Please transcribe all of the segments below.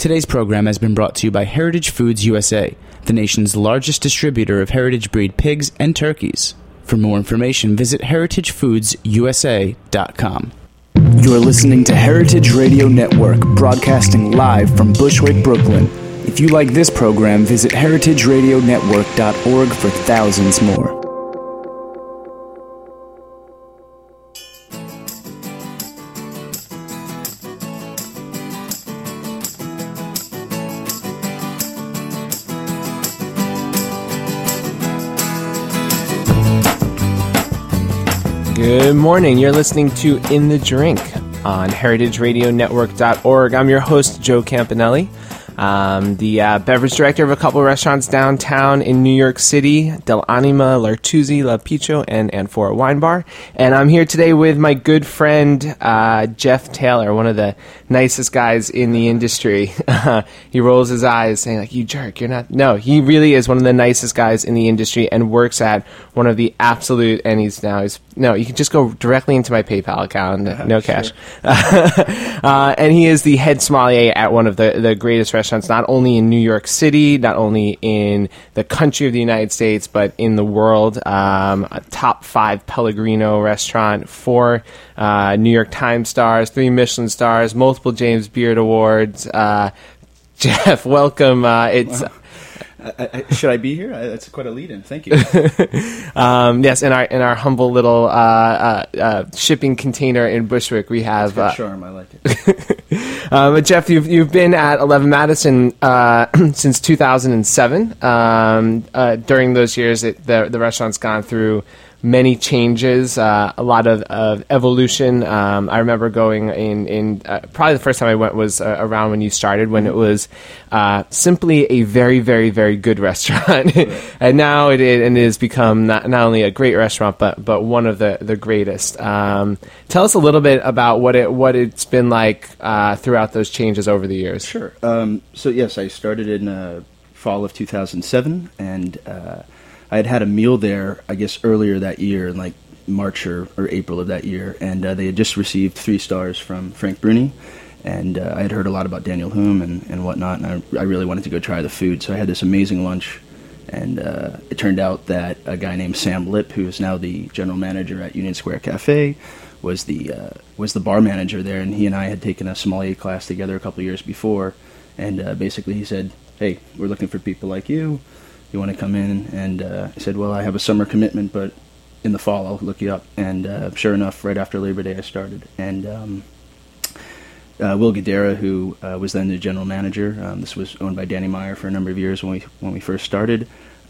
Today's program has been brought to you by Heritage Foods USA, the nation's largest distributor of heritage breed pigs and turkeys. For more information, visit heritagefoodsusa.com. You're listening to Heritage Radio Network, broadcasting live from Bushwick, Brooklyn. If you like this program, visit heritageradionetwork.org for thousands more. Good morning. You're listening to In the Drink on heritageradionetwork.org. I'm your host, Joe Campanelli. The beverage director of a couple of restaurants downtown in New York City, Del Anima, L'Artusi, La Piccio, and Amphora Wine Bar. And I'm here today with my good friend, Jeff Taylor, one of the nicest guys in the industry. He rolls his eyes saying, like, you jerk, you're not... No, he really is one of the nicest guys in the industry and works at one of the absolute... And no, you can just go directly into my PayPal account, no cash. And he is the head sommelier at one of the greatest restaurants, not only in New York City, not only in the country of the United States, but in the world. A top 5 Pellegrino restaurant, 4 New York Times stars, 3 Michelin stars, multiple James Beard Awards. Jeff, welcome. Should I be here? That's quite a lead-in. Thank you. Yes, in our humble little shipping container in Bushwick, we have charm. I like it. But Jeff, you've been at 11 Madison since 2007. During those years, the restaurant's gone through many changes, a lot of evolution. I remember going in probably the first time I went was around when you started, when it was simply a very, very, very good restaurant. And now it has become not only a great restaurant, but one of the greatest. Tell us a little bit about what it's been like throughout those changes over the years. Sure. So yes, I started in fall of 2007, and I had a meal there, I guess, earlier that year, in like March or April of that year, and they had just received 3 stars from Frank Bruni, and I had heard a lot about Daniel Humm and whatnot, and I really wanted to go try the food, so I had this amazing lunch, and it turned out that a guy named Sam Lipp, who is now the general manager at Union Square Cafe, was the bar manager there, and he and I had taken a sommelier class together a couple of years before, and basically he said, hey, we're looking for people like you. You want to come in? And I said, well, I have a summer commitment, but in the fall I'll look you up. And sure enough, right after Labor Day I started. And Will Guidera, who was then the general manager, this was owned by Danny Meyer for a number of years when we first started,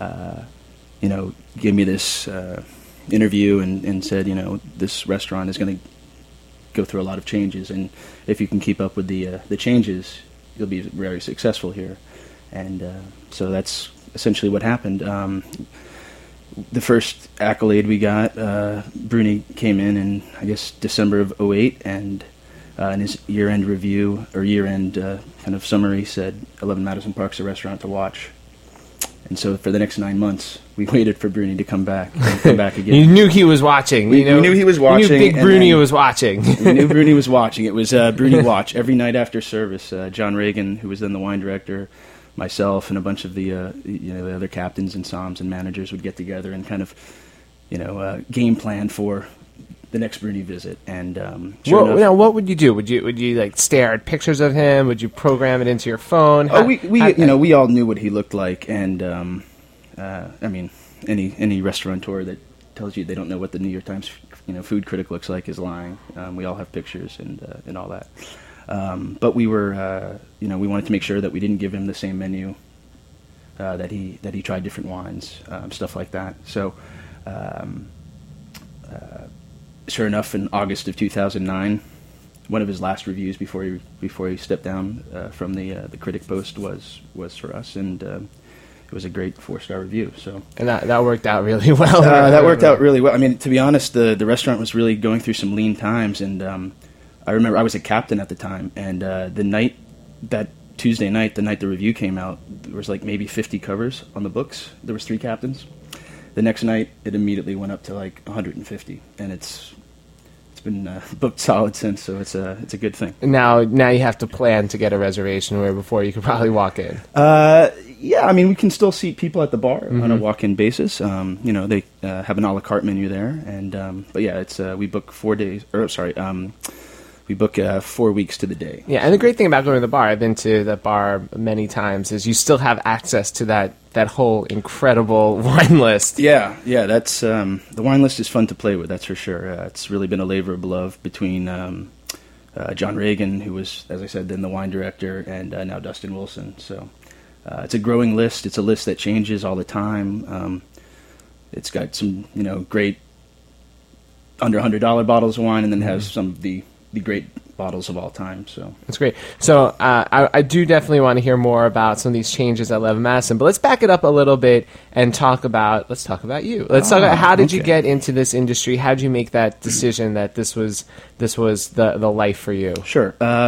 gave me this interview and said, this restaurant is going to go through a lot of changes, and if you can keep up with the changes, you'll be very successful here. And so that's essentially what happened. The first accolade we got, Bruni came in I guess, December of 2008, and in his year-end review, or year-end kind of summary, said 11 Madison Park's a restaurant to watch. And so for the next 9 months, we waited for Bruni to come back again. You knew he was watching. We knew he was watching. You knew Big Bruni was watching. We knew Bruni was watching. It was Bruni Watch. Every night after service, John Reagan, who was then the wine director, myself and a bunch of the the other captains and somms and managers would get together and kind of game plan for the next Bruni visit. And now what would you do? Would you like stare at pictures of him? Would you program it into your phone? We all knew what he looked like, and I mean any restaurateur that tells you they don't know what the New York Times food critic looks like is lying. We all have pictures and all that. But we were, we wanted to make sure that we didn't give him the same menu, that he tried different wines, stuff like that. So, sure enough, in August of 2009, one of his last reviews before he stepped down from the critic post was for us, and it was a great 4-star review. So, and that worked out really well. That worked out really well. I mean, to be honest, the restaurant was really going through some lean times, and I remember I was a captain at the time, and that Tuesday night, the night the review came out, there was like maybe 50 covers on the books. There was 3 captains. The next night, it immediately went up to like 150, and it's been booked solid since, so it's a good thing. Now you have to plan to get a reservation, where before you could probably walk in. Yeah, I mean, we can still seat people at the bar on a walk-in basis. They have an a la carte menu there, and but yeah, it's we book 4 days. We book 4 weeks to the day. Yeah, and the great thing about going to the bar, I've been to the bar many times, is you still have access to that whole incredible wine list. Yeah, that's the wine list is fun to play with, that's for sure. It's really been a labor of love between John Reagan, who was, as I said, then the wine director, and now Dustin Wilson. So it's a growing list. It's a list that changes all the time. It's got some, great under $100 bottles of wine, and then has some of the great bottles of all time. So that's great. So I do definitely want to hear more about some of these changes at Levin Madison, but let's back it up a little bit and talk about you. Let's talk about how did you get into this industry? How did you make that decision that this was the life for you? Sure.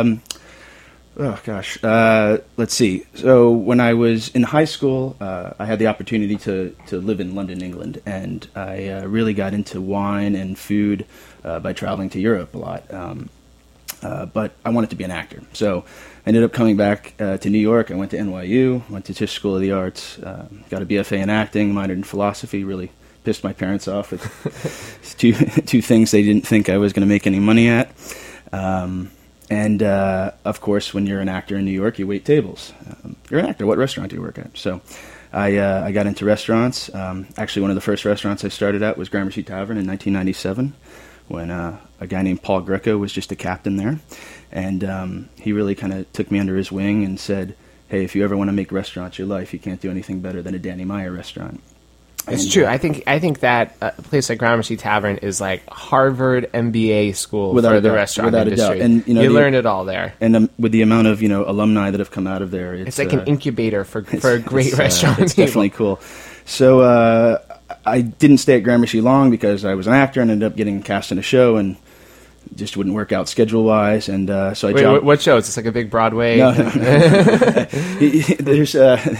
Let's see. So when I was in high school, I had the opportunity to live in London, England, and I really got into wine and food by traveling to Europe a lot. But I wanted to be an actor. So I ended up coming back to New York. I went to NYU, went to Tisch School of the Arts, got a BFA in acting, minored in philosophy, really pissed my parents off with two things they didn't think I was going to make any money at. And of course, when you're an actor in New York, you wait tables. You're an actor. What restaurant do you work at? So I got into restaurants. Actually, one of the first restaurants I started at was Gramercy Tavern in 1997, when a guy named Paul Greco was just a captain there. And he really kind of took me under his wing and said, hey, if you ever want to make restaurants your life, you can't do anything better than a Danny Meyer restaurant. It's true. I think that a place like Gramercy Tavern is like Harvard MBA school for the restaurant industry. And you learn it all there. And with the amount of alumni that have come out of there, it's like an incubator for great restaurants. It's definitely cool. So I didn't stay at Gramercy long because I was an actor and ended up getting cast in a show and just wouldn't work out schedule-wise, and so I Wait, what show? Is this like a big Broadway? No. There's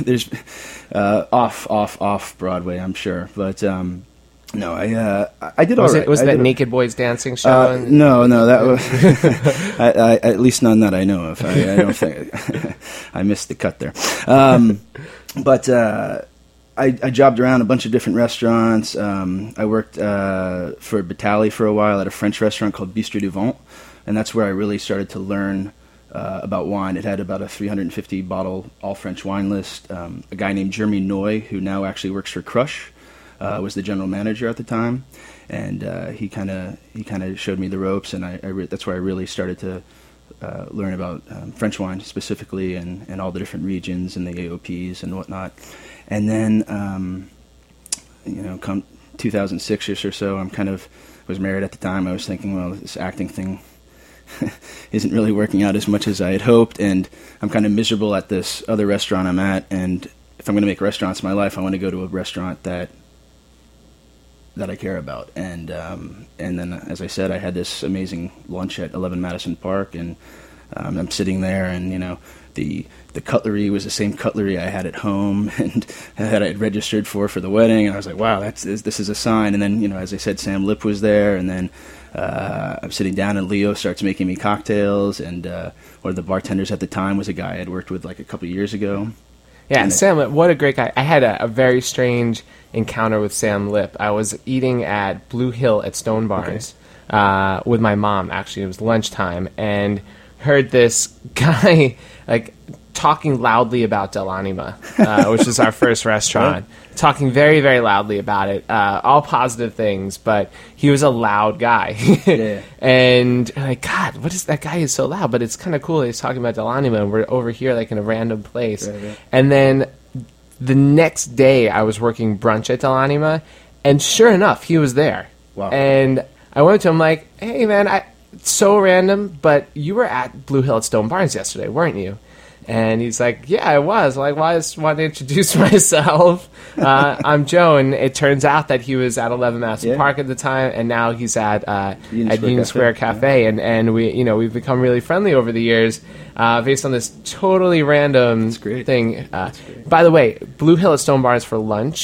off Broadway, I'm sure, but no, I did all right. Was that Naked Boys Dancing show? No, that was at least none that I know of. I don't think I missed the cut there, but. I jobbed around a bunch of different restaurants. I worked for Batali for a while at a French restaurant called Bistro du Vent, and that's where I really started to learn about wine. It had about a 350-bottle all-French wine list. A guy named Jeremy Noy, who now actually works for Crush, was the general manager at the time, and he kind of showed me the ropes, and that's where I really started to learn about French wine specifically, and all the different regions and the AOPs and whatnot. And then, come 2006 or so, was married at the time. I was thinking, well, this acting thing isn't really working out as much as I had hoped, and I'm kind of miserable at this other restaurant I'm at. And if I'm going to make restaurants in my life, I want to go to a restaurant that I care about. And then, as I said, I had this amazing lunch at 11 Madison Park, and I'm sitting there, and the cutlery was the same cutlery I had at home and that I had registered for the wedding. And I was like, wow, this is a sign. And then, as I said, Sam Lip was there. And then I'm sitting down and Leo starts making me cocktails. And one of the bartenders at the time was a guy I had worked with like a couple of years ago. Yeah, and Sam Lip, what a great guy. I had a very strange encounter with Sam Lip. I was eating at Blue Hill at Stone Barns with my mom, actually. It was lunchtime. And heard this guy like talking loudly about Del Anima, which is our first restaurant, talking very, very loudly about it, all positive things, but he was a loud guy. Yeah. And like, God, what is that guy is so loud? But it's kind of cool that he's talking about Del Anima, and we're over here like in a random place. Right. And then the next day I was working brunch at Del Anima, and sure enough, he was there. Wow. And I went to him like, hey, man, it's so random, but you were at Blue Hill at Stone Barns yesterday, weren't you? And he's like, yeah, I was. Like, well, I just wanted to introduce myself. I'm Joe, and it turns out that he was at 11 Madison Park at the time, and now he's at Union Square Cafe. Yeah. And we've become really friendly over the years based on this totally random thing. By the way, Blue Hill at Stone Barns for lunch,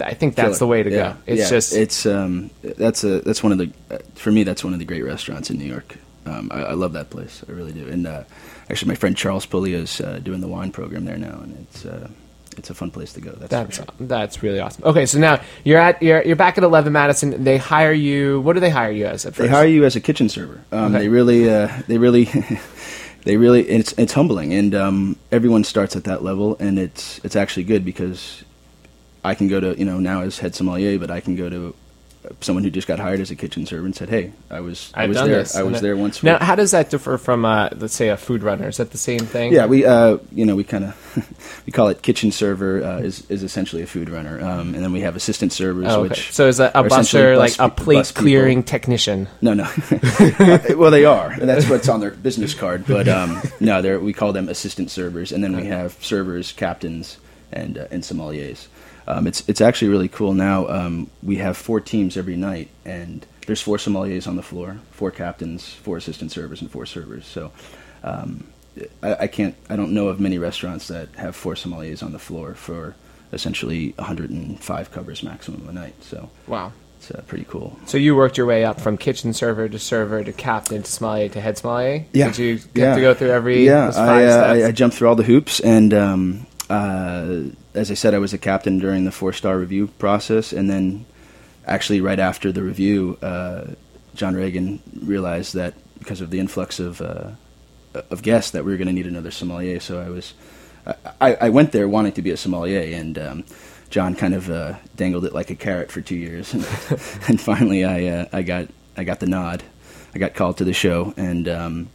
I think that's the way to go. It's that's one of the for me that's one of the great restaurants in New York. I love that place. I really do. And actually, my friend Charles Puglia is doing the wine program there now, and it's a fun place to go. That's really awesome. Okay, so now you're back at 11 Madison. They hire you. What do they hire you as at first? They hire you as a kitchen server. Okay. They really it's humbling, and everyone starts at that level, and it's actually good because I can go to now as head sommelier, but I can go to someone who just got hired as a kitchen server and said, "Hey, I was there once." Now, how does that differ from, let's say, a food runner? Is that the same thing? Yeah, we kind of we call it kitchen server is essentially a food runner, and then we have assistant servers. Which so is a busser like a plate clearing technician? No. Well, they are, and that's what's on their business card. But no, we call them assistant servers, and then we have servers, captains, and sommeliers. It's actually really cool now. We have 4 teams every night, and there's 4 sommeliers on the floor, 4 captains, 4 assistant servers, and 4 servers. So I don't know of many restaurants that have 4 sommeliers on the floor for essentially 105 covers maximum a night. So wow, it's pretty cool. So you worked your way up from kitchen server to captain to sommelier to head sommelier. Yeah. Did you get to go through every? Yeah, steps? I jumped through all the hoops, and as I said, I was a captain during the 4-star review process, and then actually right after the review, John Reagan realized that because of the influx of guests that we were going to need another sommelier. So I went there wanting to be a sommelier, and John kind of dangled it like a carrot for 2 years, and finally I got the nod. I got called to the show, and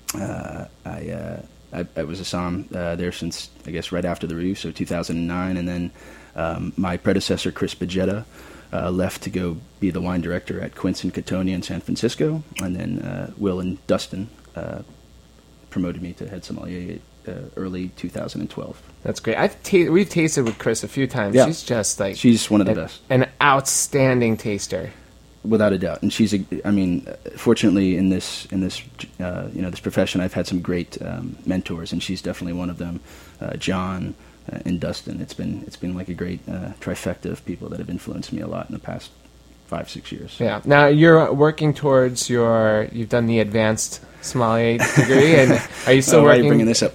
I was a somm there since, I guess, right after the review, so 2009, and then my predecessor, Chris Bagetta, left to go be the wine director at Quince and Cattonia in San Francisco, and then Will and Dustin promoted me to head sommelier early 2012. That's great. We've tasted with Chris a few times. Yeah. She's just like... She's one of the best. An outstanding taster. Without a doubt, and she's fortunately in this this profession, I've had some great mentors, and she's definitely one of them. John and Dustin. It's been like a great trifecta of people that have influenced me a lot in the past 5-6 years. Yeah. Now you're working towards you've done the advanced sommelier degree, and are you still working? Why are you bringing this up?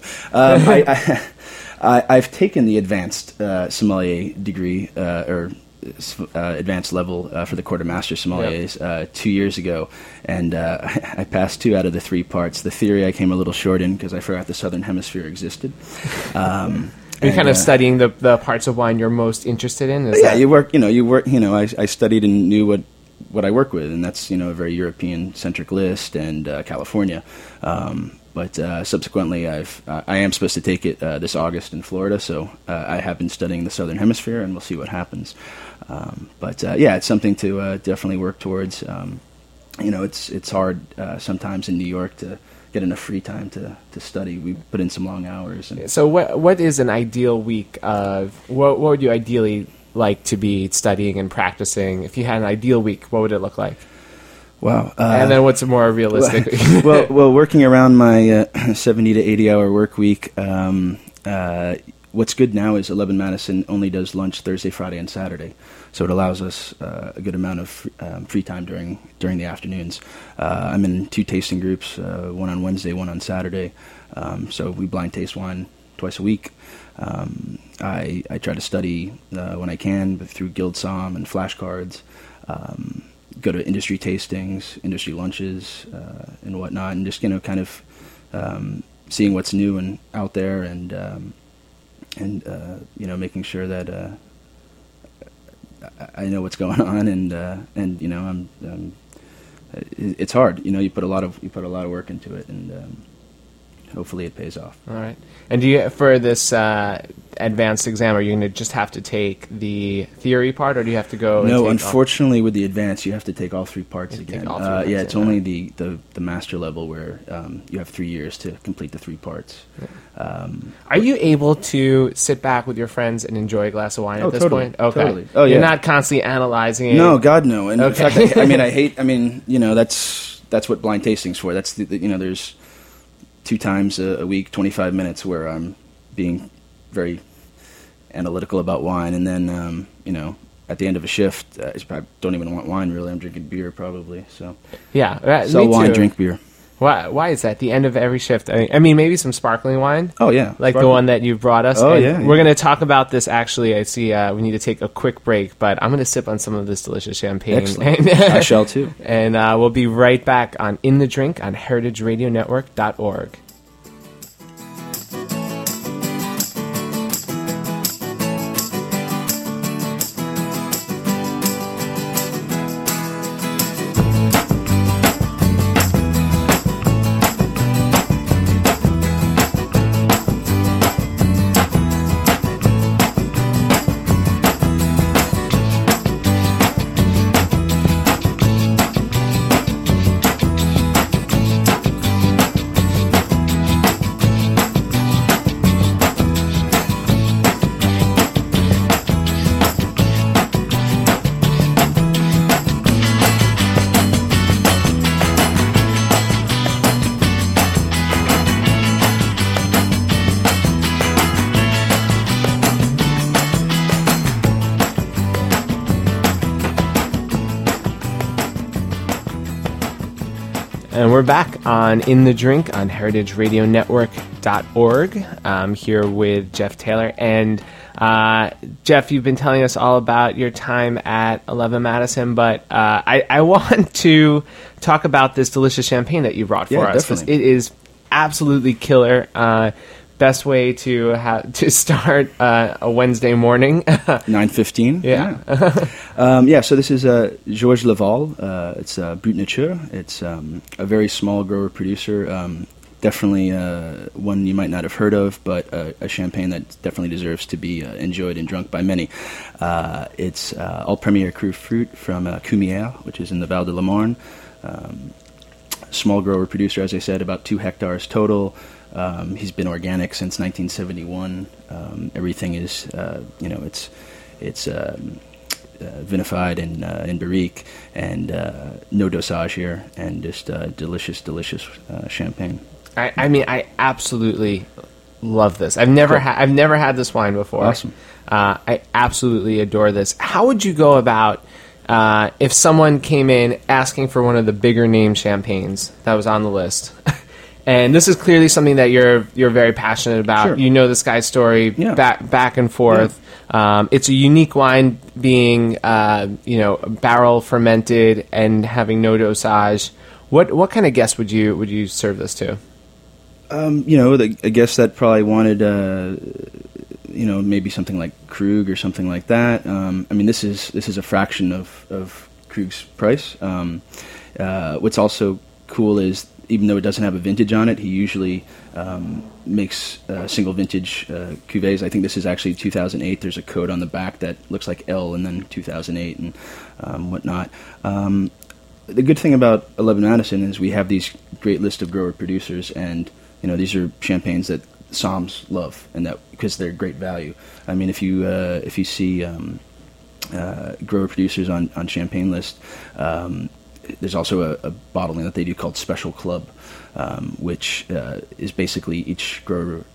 I've taken the advanced sommelier degree or advanced level for the quartermaster sommeliers 2 years ago, and I passed 2 out of the 3 parts. The theory I came a little short in because I forgot the Southern Hemisphere existed. You're kind of studying the parts of wine you're most interested in. You work. I studied and knew what I work with, and that's a very European centric list and California. But subsequently, I am supposed to take it this August in Florida, so I have been studying the Southern Hemisphere, and we'll see what happens. It's something to definitely work towards. It's hard sometimes in New York to get enough free time to study. We put in some long hours. So what is an ideal week of, what would you ideally like to be studying and practicing? If you had an ideal week, what would it look like? Wow. And then what's a more realistic? well, working around my 70 to 80 hour work week, what's good now is 11 Madison only does lunch Thursday, Friday, and Saturday. So it allows us a good amount of free time during the afternoons. I'm in 2 tasting groups, one on Wednesday, one on Saturday. So we blind taste wine twice a week. I try to study when I can, but through Guild Somm and flashcards. Go to industry tastings, industry lunches, and whatnot, and just kind of seeing what's new and out there, and making sure that I know what's going on, and it's hard. You put a lot of work into it, and hopefully it pays off. All right. And do you, for this advanced exam, are you going to just have to take the theory part, or do you have to go? No, unfortunately, with the advanced, you have to take all 3 parts again. It's only the master level where you have 3 years to complete the 3 parts. Yeah. Are you able to sit back with your friends and enjoy a glass of wine at this point? Okay. Totally. Oh, yeah. You're not constantly analyzing it? No, God, no. And in fact, that's what blind tasting's for. That's there's 2 times a week, 25 minutes, where I'm being very analytical about wine, and then at the end of a shift, I don't even want wine really. I'm drinking beer probably. So yeah, sell me wine, too. drink beer. Why is that? The end of every shift. I mean, maybe some sparkling wine. Oh yeah, like the one that you brought us. Oh and yeah. We're going to talk about this. Actually, I see we need to take a quick break, but I'm going to sip on some of this delicious champagne. Excellent. I shall too. And we'll be right back on In the Drink on heritageradionetwork.org. And we're back on In the Drink on heritageradionetwork.org. I'm here with Jeff Taylor. And Jeff, you've been telling us all about your time at 11 Madison, but I want to talk about this delicious champagne that you brought for us. Definitely. It is absolutely killer. Best way to start a Wednesday morning. 9:15. Yeah. So this is Georges Laval. It's Brut Nature. It's a very small grower producer. Definitely one you might not have heard of, but a champagne that definitely deserves to be enjoyed and drunk by many. It's all Premier Cru fruit from Cumières, which is in the Val de la Marne. Small grower producer, as I said, about 2 hectares total. He's been organic since 1971. Everything is, it's vinified in barrique and no dosage here, and just delicious champagne. I mean, I absolutely love this. I've never had this wine before. Awesome. I absolutely adore this. How would you go about if someone came in asking for one of the bigger name champagnes that was on the list? And this is clearly something that you're very passionate about. Sure. You know this guy's story back and forth. Yeah. It's a unique wine, being barrel fermented and having no dosage. What kind of guest would you serve this to? A guest that probably wanted maybe something like Krug or something like that. This is a fraction of Krug's price. What's also cool is, even though it doesn't have a vintage on it, he usually makes single vintage cuvées. I think this is actually 2008. There's a code on the back that looks like L and then 2008 and whatnot. The good thing about 11 Madison is we have these great list of grower producers, and these are champagnes that Soms love, and that because they're great value. I mean, if you see grower producers on champagne list. There's also a bottling that they do called Special Club, which is basically each grower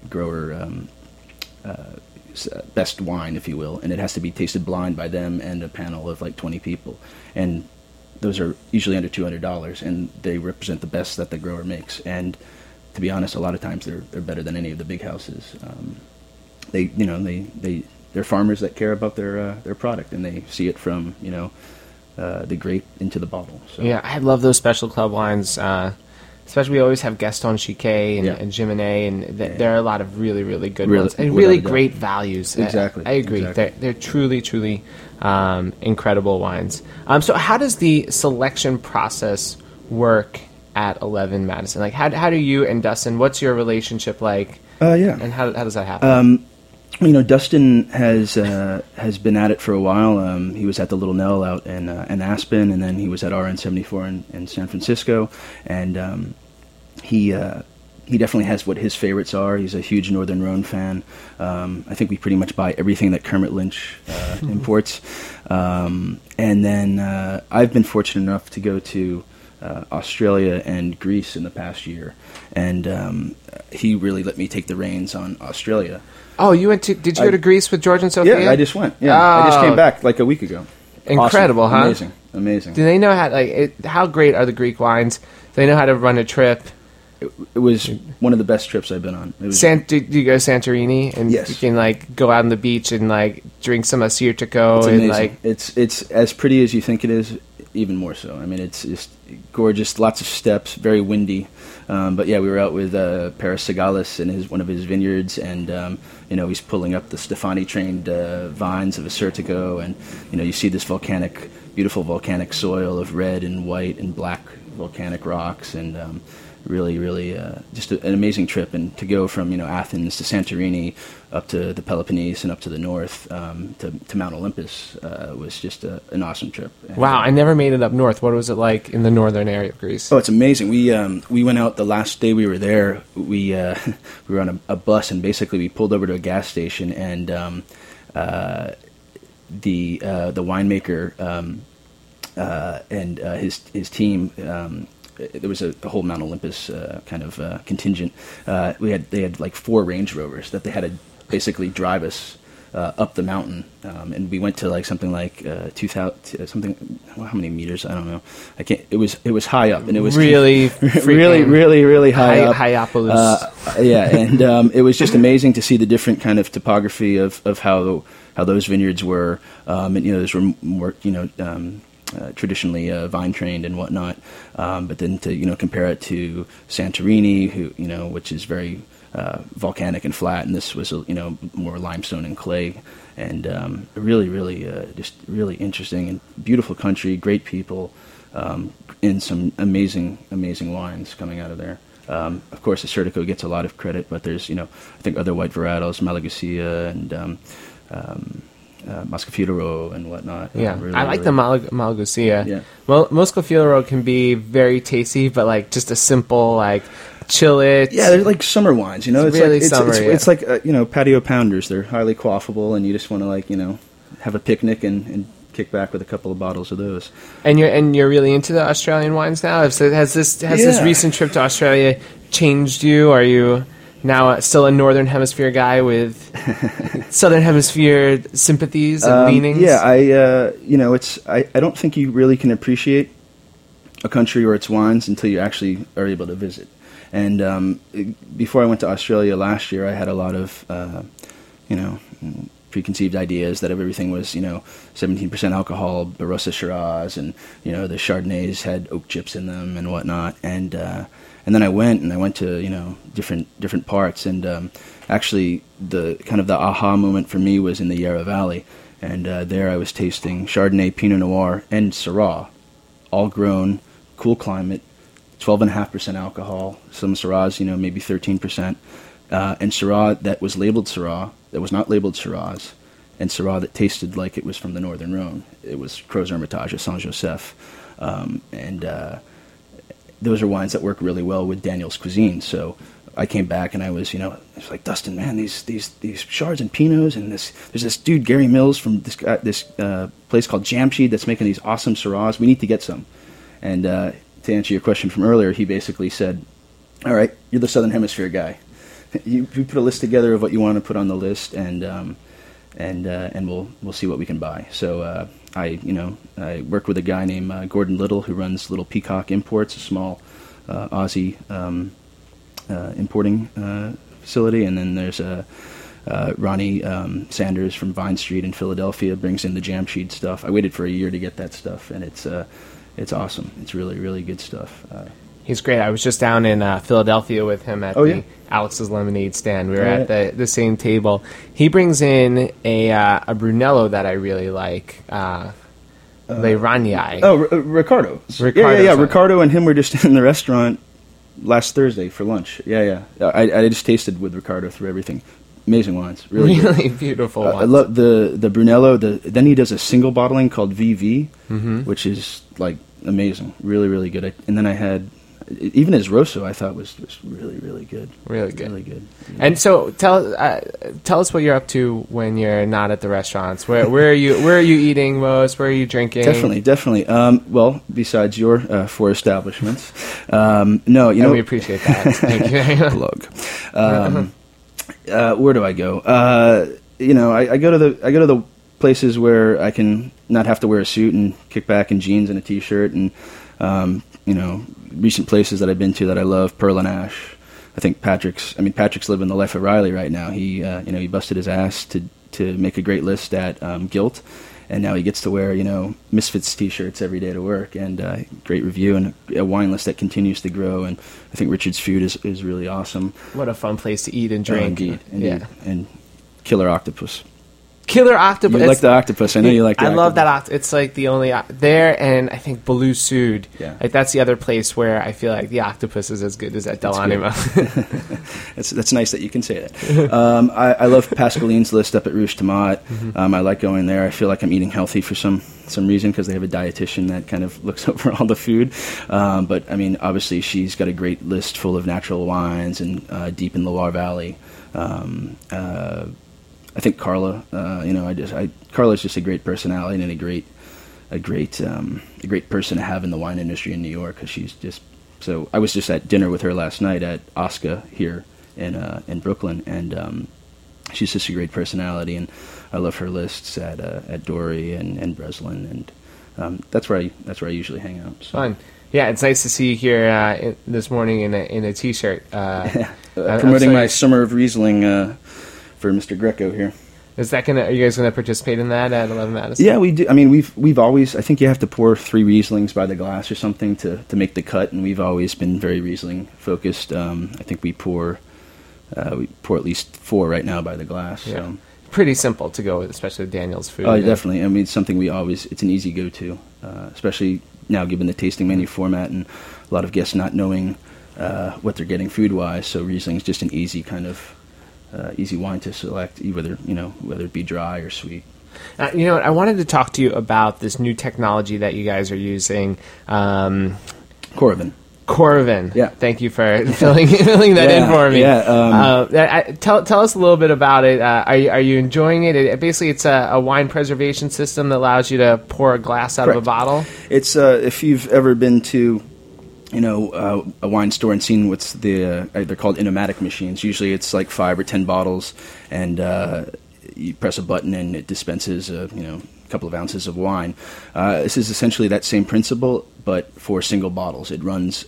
best wine, if you will, and it has to be tasted blind by them and a panel of like 20 people. And those are usually under $200, and they represent the best that the grower makes. And to be honest, a lot of times they're better than any of the big houses. They're farmers that care about their product, and they see it from the grape into the bottle. So. Yeah, I love those Special Club wines. Especially, we always have Gaston Chiquet and Giminet, and there are a lot of really, really good ones. And really great values. Exactly. I agree. Exactly. They're truly, truly incredible wines. So how does the selection process work at 11 Madison? Like, how do you and Dustin, what's your relationship like? And how does that happen? Dustin has been at it for a while. He was at the Little Nell out in Aspen, and then he was at RN74 in San Francisco. And he definitely has what his favorites are. He's a huge Northern Rhone fan. I think we pretty much buy everything that Kermit Lynch imports. And then I've been fortunate enough to go to Australia and Greece in the past year, and he really let me take the reins on Australia. Oh, you went to? Did you go to Greece with George and Sophia? Yeah, I just went. Yeah, I just came back like a week ago. Incredible, awesome. Huh? Amazing. Do they know how great are the Greek wines? Do they know how to run a trip? It was one of the best trips I've been on. It was, do you go to Santorini and yes. you can go out on the beach and drink some Assyrtiko? It's amazing. And it's as pretty as you think it is, even more so. I mean, it's just gorgeous. Lots of steps, very windy. But yeah, we were out with Paris Segalis in one of his vineyards, and he's pulling up the Stefani trained vines of Assyrtiko, and you see this beautiful volcanic soil of red and white and black volcanic rocks, and really just an amazing trip. And to go from Athens to Santorini, up to the Peloponnese and up to the north to Mount Olympus was just an awesome trip. And, wow, I never made it up north. What was it like in the northern area of Greece? Oh, it's amazing. We went out the last day we were there. We were on a bus, and basically we pulled over to a gas station, and the winemaker and his team. There was a whole Mount Olympus kind of contingent. They had like 4 Range Rovers that they had to basically drive us up the mountain, and we went to something like 2,000 something. Well, how many meters? I don't know. I can't. It was high up, and it was really really high up. Highopolis. Yeah, and it was just amazing to see the different kind of topography of how those vineyards were, and those were more traditionally vine trained and whatnot, but then to compare it to Santorini, which is very volcanic and flat, and this was more limestone and clay, and really just really interesting and beautiful country, great people, and some amazing wines coming out of there. Of course, Assyrtiko gets a lot of credit, but there's I think other white varietals, Malagasy and Moscofiore and whatnot. Yeah, I like the Malagasy. Yeah. Well, Moscofiore can be very tasty, but just a simple chill it. Yeah, they're like summer wines. It's really like summer. It's like patio pounders. They're highly quaffable, and you just want to have a picnic and kick back with a couple of bottles of those. And you're really into the Australian wines now. Has this recent trip to Australia changed you? Are you now still a Northern Hemisphere guy with Southern Hemisphere sympathies and leanings? Yeah, I don't think you really can appreciate a country or its wines until you actually are able to visit. And before I went to Australia last year, I had a lot of preconceived ideas that everything was 17% alcohol, Barossa Shiraz, and the Chardonnays had oak chips in them and whatnot. And then I went to different parts, and actually the kind of the aha moment for me was in the Yarra Valley, and there I was tasting Chardonnay, Pinot Noir, and Syrah, all grown, cool climate, 12.5% alcohol. Some Syrahs, maybe 13%, and Syrah that was labeled Syrah that was not labeled Shiraz, and Syrah that tasted like it was from the Northern Rhone. It was Crozes Hermitage of Saint-Joseph, and those are wines that work really well with Daniel's cuisine. So I came back and I was like, Dustin, man, these Chards and Pinots, and there's this dude Gary Mills from this place called Jamshed that's making these awesome Syrahs. We need to get some. And to answer your question from earlier, he basically said, all right, you're the Southern Hemisphere guy. You put a list together of what you want to put on the list, and we'll see what we can buy. So I work with a guy named Gordon Little, who runs Little Peacock Imports, a small Aussie importing facility, and then there's Ronnie Sanders from Vine Street in Philadelphia brings in the Jamshed stuff. I waited for a year to get that stuff, and it's awesome. It's really, really good stuff. He's great. I was just down in Philadelphia with him at the Alex's Lemonade stand. We were at the same table. He brings in a Brunello that I really like, Le Ragnai. Oh, Ricardo. Yeah. Ricardo and him were just in the restaurant last Thursday for lunch. Yeah. I just tasted with Ricardo through everything. Amazing wines. Really beautiful wines. I love the Brunello. Then he does a single bottling called VV, which is like amazing. Really, really good. And then I had even his Rosso, I thought was really, really good. Really good. Really good. And so tell us what you're up to when you're not at the restaurants. Where are you eating most? Where are you drinking? Definitely. Well, besides your 4 establishments, no, you know, we appreciate that. Thank you. Plug. Where do I go? You know, I go to the places where I can not have to wear a suit and kick back in jeans and a t-shirt, and you know, recent places that I've been to that I love, Pearl and Ash. I think Patrick's living the life of Riley right now. He you know, he busted his ass to make a great list at Gilt, and now he gets to wear, you know, Misfits t-shirts every day to work, and great review, and a wine list that continues to grow. And I think Richard's Food is really awesome. What a fun place to eat and drink. Indeed. Yeah. And Killer Octopus. Killer Octopus. You like the octopus. I know you like the octopus. I love that octopus. It's like the only... there, and I think Baloo Sud. Yeah. Like, that's the other place where I feel like the octopus is as good as at Del Anima. That's nice that you can say that. I love Pascaline's list up at Rouge Tomate. I like going there. I feel like I'm eating healthy for some reason, because they have a dietitian that kind of looks over all the food. But, I mean, obviously she's got a great list full of natural wines, and deep in the Loire Valley. I think Carla, you know, Carla's just a great personality and a great person to have in the wine industry in New York, because she's just so. I was just at dinner with her last night at Oscar here in Brooklyn, and she's just a great personality, and I love her lists at Dory and Breslin, and that's where I usually hang out. So. Fun. Yeah, it's nice to see you here this morning in a t-shirt. Promoting my Summer of Riesling for Mr. Greco here. Are you guys gonna participate in that at 11 Madison? Yeah, we do. I mean, we've always. I think you have to pour 3 Rieslings by the glass or something to make the cut, and we've always been very Riesling focused. I think we pour at least 4 right now by the glass. Yeah. So. Pretty simple to go with, especially with Daniel's food. Oh, definitely. I mean, it's something it's an easy go-to, especially now given the tasting menu format and a lot of guests not knowing what they're getting food-wise. So Riesling is just an easy kind of easy wine to select, whether it be dry or sweet. You know what? I wanted to talk to you about this new technology that you guys are using. Coravin. Yeah. Thank you for filling that in for me. Yeah. Tell us a little bit about it. Are you enjoying it? Basically, it's a wine preservation system that allows you to pour a glass out of a bottle. It's if you've ever been to a wine store and seen what's they're called Inomatic machines. Usually it's like 5 or 10 bottles, and you press a button and it dispenses a couple of ounces of wine. This is essentially that same principle, but for single bottles. It runs.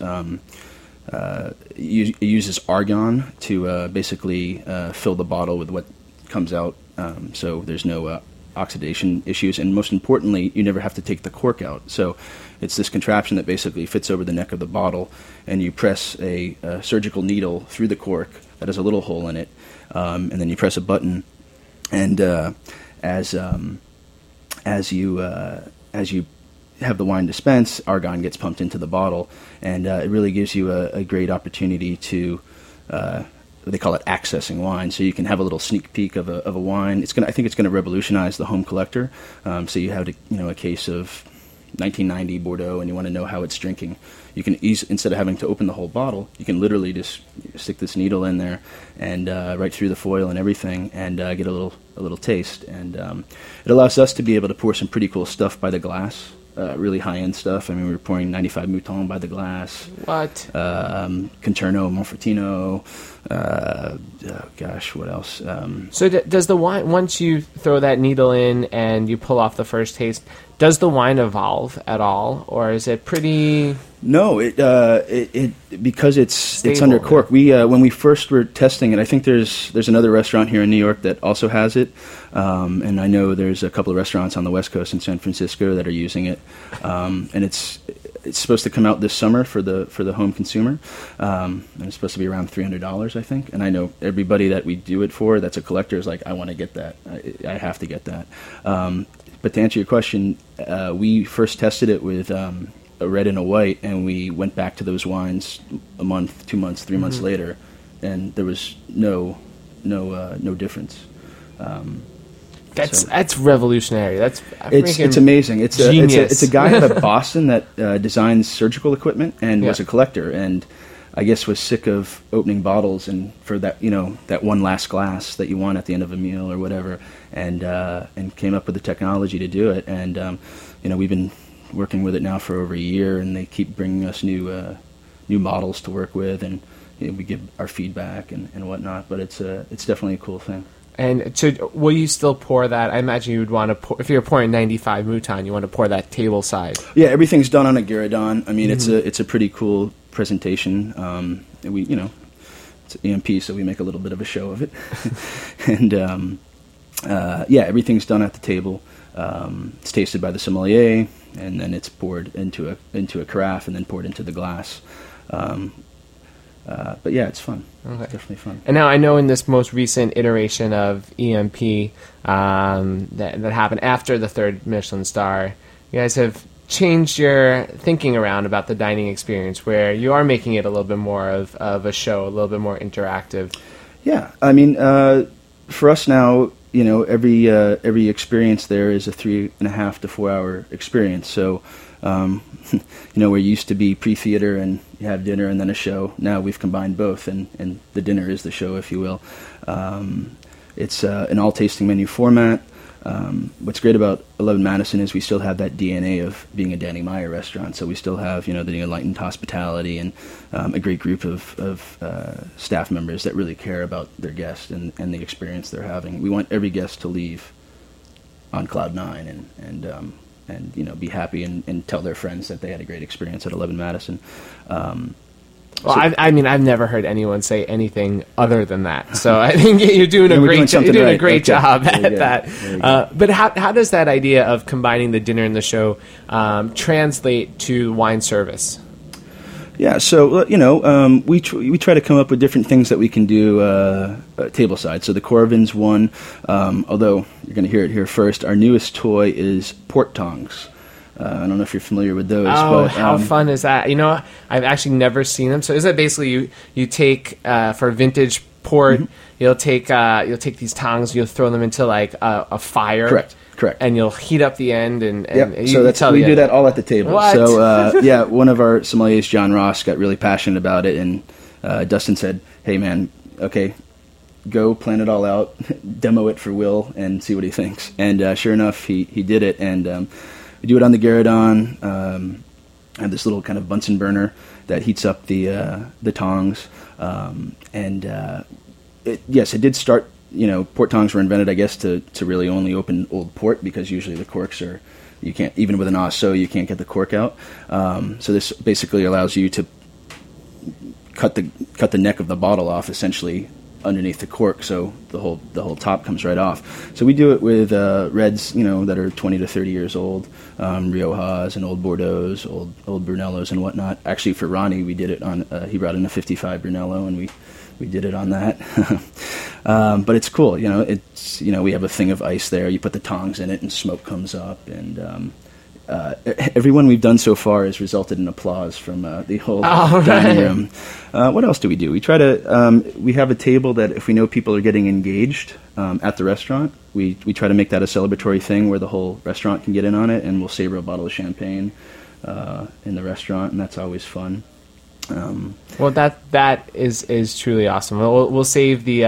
It uses argon to basically fill the bottle with what comes out, so there's no oxidation issues, and most importantly, you never have to take the cork out. So it's this contraption that basically fits over the neck of the bottle, and you press a surgical needle through the cork that has a little hole in it, and then you press a button, and as you have the wine dispense, argon gets pumped into the bottle, and it really gives you a great opportunity to they call it accessing wine. So you can have a little sneak peek of a wine. I think it's going to revolutionize the home collector. So you have a case of 1990 Bordeaux, and you want to know how it's drinking. You can instead of having to open the whole bottle, you can literally just stick this needle in there and right through the foil and everything, and get a little taste. And it allows us to be able to pour some pretty cool stuff by the glass. Really high-end stuff. I mean, we were pouring 95 Mouton by the glass. What? Conterno, Monfortino. What else? So does the wine, once you throw that needle in and you pull off the first taste, does the wine evolve at all, or is it pretty? No, it because it's under Stable. cork. We when we first were testing it, I think there's another restaurant here in New York that also has it, and I know there's a couple of restaurants on the West Coast in San Francisco that are using it, and it's supposed to come out this summer for the home consumer, and it's supposed to be around $300, I think. And I know everybody that we do it for, that's a collector, is like, I want to get that. I have to get that. But to answer your question, we first tested it with a red and a white, and we went back to those wines a month, 2 months, 3 months later, and there was no difference. That's revolutionary. It's amazing. It's a guy out of Boston that designs surgical equipment and was a collector, and I guess was sick of opening bottles and for that that one last glass that you want at the end of a meal or whatever, and came up with the technology to do it. And we've been working with it now for over a year, and they keep bringing us new models to work with, and we give our feedback and whatnot. But it's definitely a cool thing. And so, will you still pour that? I imagine you would want to pour, if you're pouring 95 Mouton, you want to pour that table side. Yeah, everything's done on a Gueridon. I mean, it's a pretty cool presentation. It's EMP, so we make a little bit of a show of it. And everything's done at the table. It's tasted by the sommelier, and then it's poured into a carafe, and then poured into the glass. But yeah, it's fun. Okay. It's definitely fun. And now I know in this most recent iteration of EMP that happened after the third Michelin star, you guys have changed your thinking around about the dining experience, where you are making it a little bit more of a show, a little bit more interactive. Yeah, I mean, for us now, every experience there is a 3.5 to 4 hour experience. So, where you used to be pre-theater and you have dinner and then a show, now we've combined both, and the dinner is the show, if you will. It's an all-tasting menu format. What's great about 11 Madison is we still have that DNA of being a Danny Meyer restaurant, so we still have, the enlightened hospitality and a great group of staff members that really care about their guests and the experience they're having. We want every guest to leave on cloud nine and be happy and tell their friends that they had a great experience at 11 Madison. I've never heard anyone say anything other than that. So I think you're doing a great job at that. But how does that idea of combining the dinner and the show translate to wine service? Yeah, so we try to come up with different things that we can do tableside. So the Corvin's one, although you're going to hear it here first. Our newest toy is port tongs. I don't know if you're familiar with those. Oh, but, how fun is that? I've actually never seen them. So is that basically you take for vintage port, you'll take these tongs, you'll throw them into like a fire. Correct. And you'll heat up the end, and so we do that all at the table. What? So one of our sommeliers, John Ross, got really passionate about it, and Dustin said, "Hey man, okay, go plan it all out, demo it for Will, and see what he thinks." And sure enough, he did it, and we do it on the Gueridon. I have this little kind of Bunsen burner that heats up the tongs, it did start. Port tongs were invented, I guess, to really only open old port, because usually the corks you can't, even with an Osso, you can't get the cork out. So this basically allows you to cut the neck of the bottle off, essentially, underneath the cork, so the whole top comes right off. So we do it with reds, that are 20 to 30 years old, Riojas and old Bordeaux's, old Brunellos and whatnot. Actually, for Ronnie, we did it on. He brought in a 55 Brunello, and we did it on that. But it's cool, it's we have a thing of ice there. You put the tongs in it, and smoke comes up, and everyone we've done so far has resulted in applause from the whole dining room. What else do we do? We try to. We have a table that if we know people are getting engaged at the restaurant, we try to make that a celebratory thing where the whole restaurant can get in on it, and we'll savor a bottle of champagne in the restaurant, and that's always fun. Well, that is truly awesome. We'll save the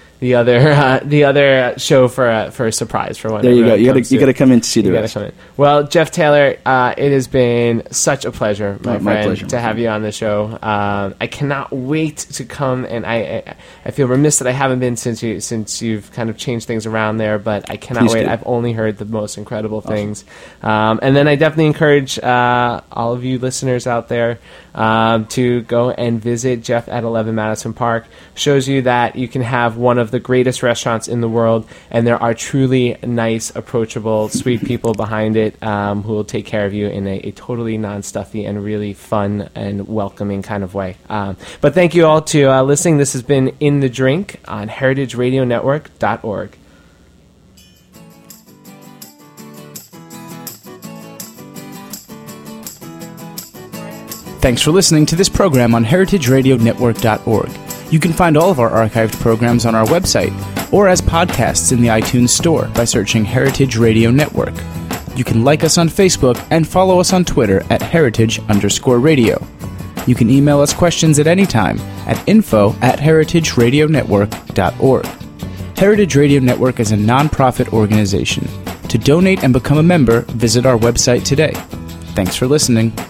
other show for a surprise for one. There you go. You got to come in to see the rest. Well, Jeff Taylor, it has been such a pleasure, my friend, pleasure, to have you on the show. I cannot wait to come, and I feel remiss that I haven't been since you've kind of changed things around there. But I cannot wait. I've only heard the most incredible things, and then I definitely encourage all of you listeners out there to go and visit Jeff at 11 Madison Park. Shows you that you can have one of the greatest restaurants in the world, and there are truly nice, approachable, sweet people behind it who will take care of you in a totally non-stuffy and really fun and welcoming kind of way. But thank you all to listening. This has been In the Drink on heritageradionetwork.org. Thanks for listening to this program on heritageradionetwork.org. You can find all of our archived programs on our website or as podcasts in the iTunes Store by searching Heritage Radio Network. You can like us on Facebook and follow us on Twitter at heritage_radio. You can email us questions at any time at info@heritageradionetwork.org. Heritage Radio Network is a non-profit organization. To donate and become a member, visit our website today. Thanks for listening.